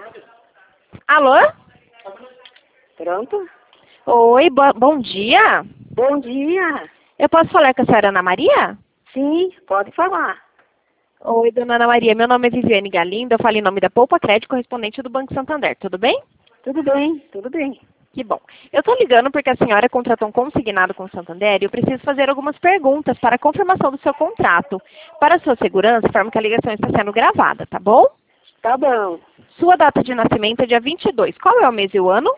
Alô? Pronto? Oi, bom dia. Bom dia. Eu posso falar com a senhora Ana Maria? Sim, pode falar. Oi, dona Ana Maria. Meu nome é Viviane Galindo. Eu falo em nome da Poupa Crédito, correspondente do Banco Santander. Tudo bem? Tudo bem, tudo bem. Que bom. Eu estou ligando porque a senhora contratou um consignado com o Santander e eu preciso fazer algumas perguntas para a confirmação do seu contrato. Para a sua segurança, informo que a ligação está sendo gravada, tá bom? Tá bom. Sua data de nascimento é dia 22. Qual é o mês e o ano?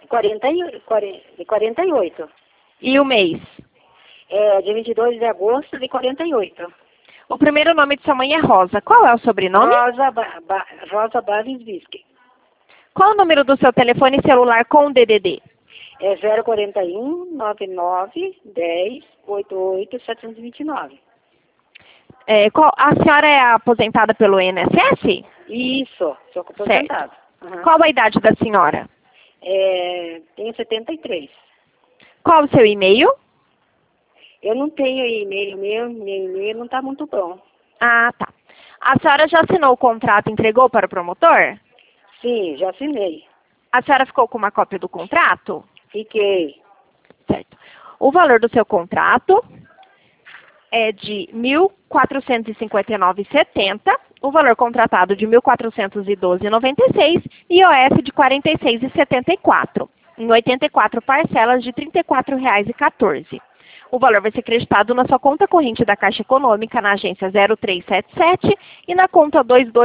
48. E o mês? É, de 22 de agosto de 48. O primeiro nome de sua mãe é Rosa. Qual é o sobrenome? Rosa Barres Visque. Qual o número do seu telefone celular com DDD? É 041 99 10 88 729. A senhora é aposentada pelo INSS? Isso, sou aposentada. Uhum. Qual a idade da senhora? Tenho 73. Qual o seu e-mail? Eu não tenho e-mail, meu e-mail não está muito bom. Ah, tá. A senhora já assinou o contrato e entregou para o promotor? Sim, já assinei. A senhora ficou com uma cópia do contrato? Fiquei. Certo. O valor do seu contrato é de R$ 1.459,70, o valor contratado de R$ 1.412,96 e IOF de R$ 46,74, em 84 parcelas de R$ 34,14. O valor vai ser creditado na sua conta corrente da Caixa Econômica, na agência 0377 e na conta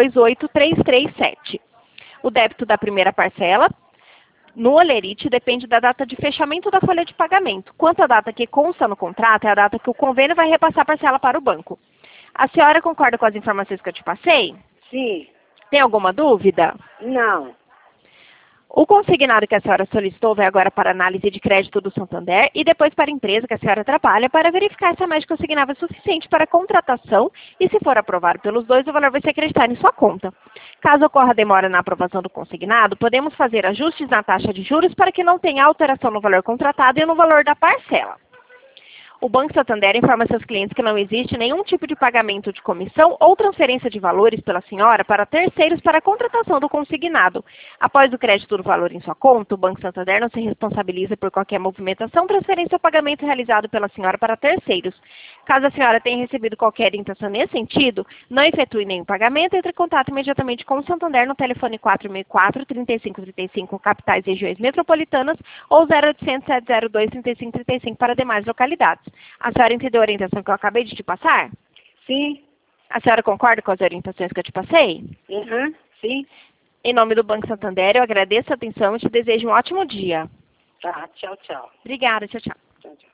228337. O débito da primeira parcela no Olerite depende da data de fechamento da folha de pagamento. Quanto à data que consta no contrato, é a data que o convênio vai repassar a parcela para o banco. A senhora concorda com as informações que eu te passei? Sim. Tem alguma dúvida? Não. O consignado que a senhora solicitou vai agora para a análise de crédito do Santander e depois para a empresa que a senhora trabalha para verificar se a média consignada é suficiente para a contratação e, se for aprovado pelos dois, o valor vai ser acreditado em sua conta. Caso ocorra demora na aprovação do consignado, podemos fazer ajustes na taxa de juros para que não tenha alteração no valor contratado e no valor da parcela. O Banco Santander informa seus clientes que não existe nenhum tipo de pagamento de comissão ou transferência de valores pela senhora para terceiros para a contratação do consignado. Após o crédito do valor em sua conta, o Banco Santander não se responsabiliza por qualquer movimentação, transferência ou pagamento realizado pela senhora para terceiros. Caso a senhora tenha recebido qualquer orientação nesse sentido, não efetue nenhum pagamento, entre em contato imediatamente com o Santander no telefone 464-3535, capitais e regiões metropolitanas, ou 0800 702 3535 para demais localidades. A senhora entendeu a orientação que eu acabei de te passar? Sim. A senhora concorda com as orientações que eu te passei? Uhum. Sim. Em nome do Banco Santander, eu agradeço a atenção e te desejo um ótimo dia. Tá, tchau, tchau. Obrigada, tchau, tchau. Tchau, tchau.